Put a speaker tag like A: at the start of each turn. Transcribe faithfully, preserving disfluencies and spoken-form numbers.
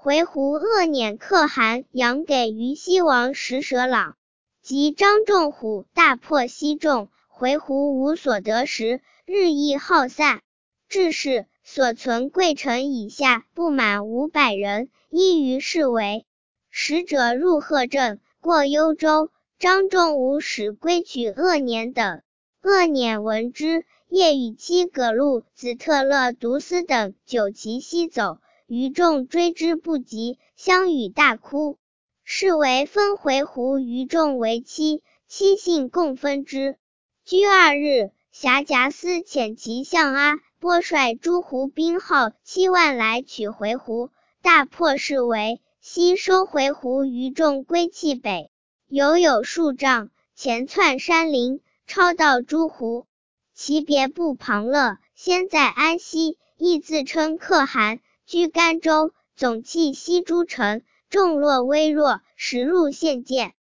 A: 回鹘恶辇可汗杨给于西王石舍朗，及张仲虎大破西众，回鹘无所得时，日益耗散，致使所存贵臣以下不满五百人，依于是为。使者入贺镇，过幽州，张仲武使归取恶辇等。恶辇闻之，夜与妻葛禄、子特勒独司等久其西走，余众追之不及，相与大哭。是为分回鹘余众为妻，妻信共分之。居二日，辖夹司遣其相阿波率诸胡兵号七万来取回鹘，大破是为。西收回鹘余众归弃北，犹有数丈，前窜山林，超到诸胡。其别部庞乐，先在安西，亦自称可汗，居甘州，总弃西诸城，众落微弱，时入献见。